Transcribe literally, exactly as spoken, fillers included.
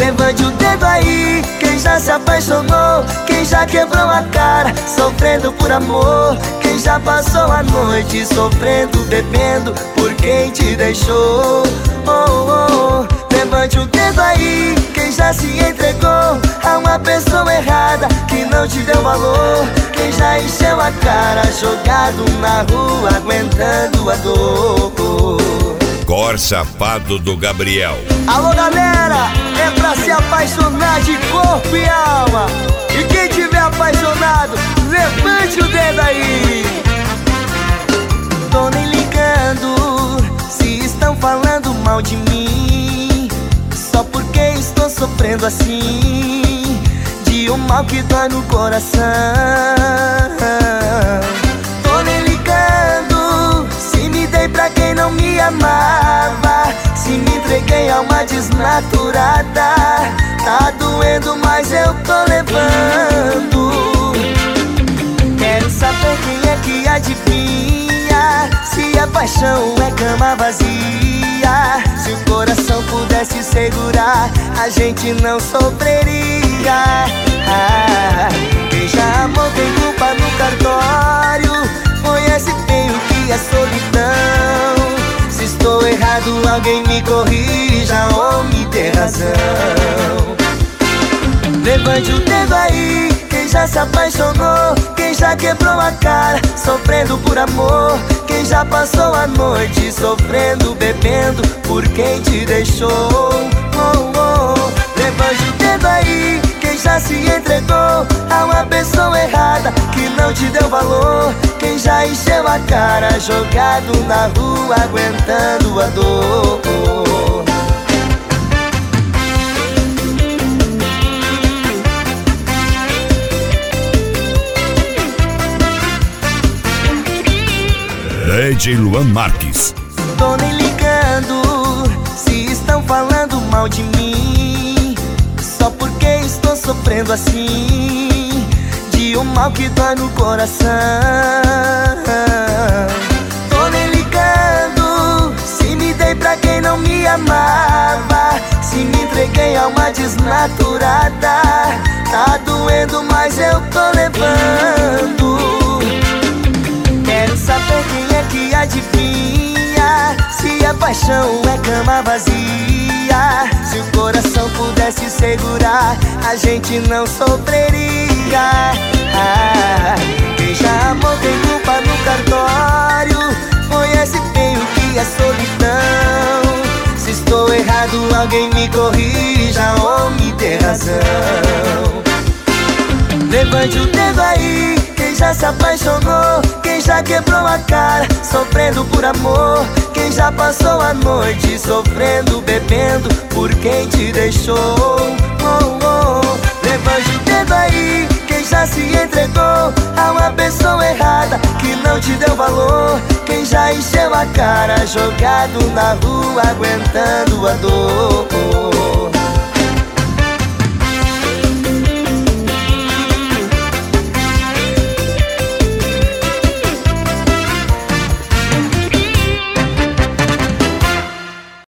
Levante o dedo aí, quem já se apaixonou, quem já quebrou a cara, sofrendo por amor, quem já passou a noite sofrendo, bebendo por quem te deixou. Oh, oh, oh. Levante o dedo aí, quem já se entregou a uma pessoa errada que não te deu valor, quem já encheu a cara jogado na rua aguentando a dor. Cor Safado do Gabriel. Alô galera, é pra se apaixonar de corpo e alma. E quem tiver apaixonado, levante o dedo aí. Tô nem ligando se estão falando mal de mim, só porque estou sofrendo assim, de um mal que dói no coração. Tô nem ligando se me dei pra quem não me amava, se me entreguei a uma desnaturada. Tá doendo, mas eu tô levando. Quero saber quem é que adivinha se a paixão é cama vazia. Se o coração pudesse segurar, a gente não sofreria. Ah, quem já amou tem culpa no cartório, conhece bem o que é solidão. Se estou errado, alguém me corrija ou me dê razão. Levante o dedo aí, quem já se apaixonou, quem já quebrou a cara, sofrendo por amor, quem já passou a noite sofrendo, bebendo por quem te deixou. Oh, oh. Levante o dedo aí, quem já se entregou a uma pessoa errada que não te deu valor, quem já encheu a cara jogado na rua aguentando a dor. D J Luan Marques. Tô nem ligando se estão falando mal de mim, só porque estou sofrendo assim, de um mal que dói no coração. Tô nem ligando se me dei pra quem não me amava, se me entreguei a uma desnaturada. Tá doendo, mas eu tô levando. Quero saber quem é que adivinha se a paixão é cama vazia. Se o coração pudesse segurar, a gente não sofreria. Ah, quem já amou tem culpa no cartório, conhece bem o que é solidão. Se estou errado, alguém me corrija ou me dê razão. Levante o dedo aí, quem já se apaixonou, quem já quebrou a cara, sofrendo por amor, quem já passou a noite sofrendo, bebendo por quem te deixou. Oh, oh. Levante o dedo aí, quem já se entregou a uma pessoa errada que não te deu valor, quem já encheu a cara jogado na rua aguentando a dor.